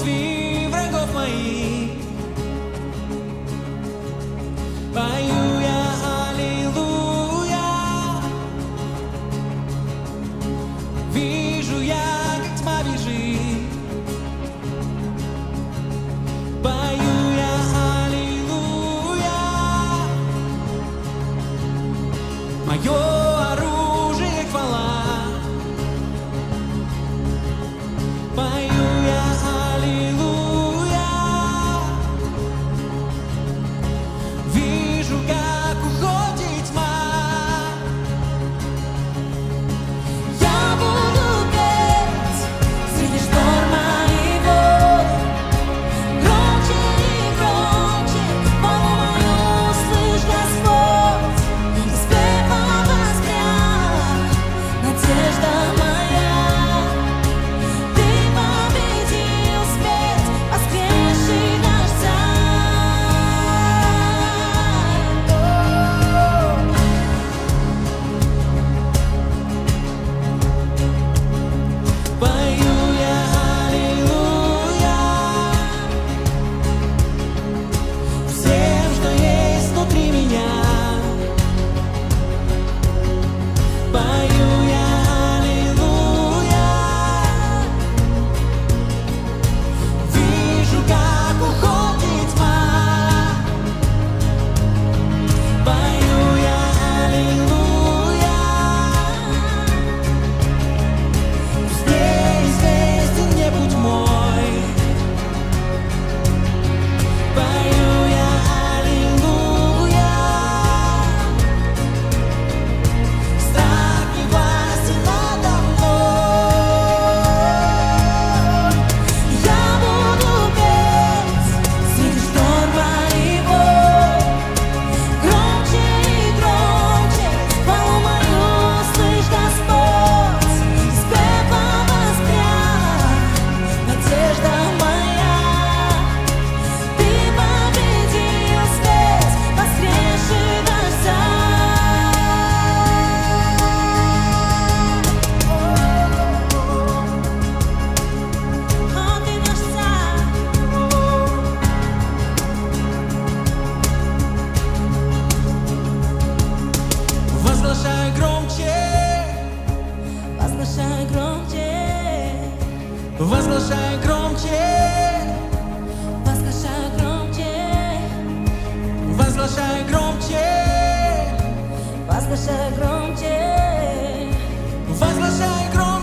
присутствии врагов моих. Пою я аллилуйя. Вижу я, как тьма бежит. Пою я аллилуйя. Мое оружие хвала. Пою я аллилуйя. Вижу, как уходит тьма. Я буду петь среди шторма и вод. Громче и громче хвалу мою услышь, Господь. Из пепла воспряла надежда моя. Ты победил смерть, воскресший наш царь. Пою я аллилуйя. Всем, что есть внутри меня. Пою я аллилуйя. Вижу, как уходит тьма. Пою я аллилуйя. Везде известен мне путь мой. Пою я аллилуйя. Страх не властен надо мной. Я буду петь среди шторма и вод. Громче и громче хвалу мою услышь, Господь. Из пепла воспряла надежда моя. Ты победил смерть, воскресший наш царь. О, ты наш царь. Возглашай громче. Возглашай громче, Возглашай громче. возглашай громче, Возглашай громче. возглашай громче. Возглашай громче.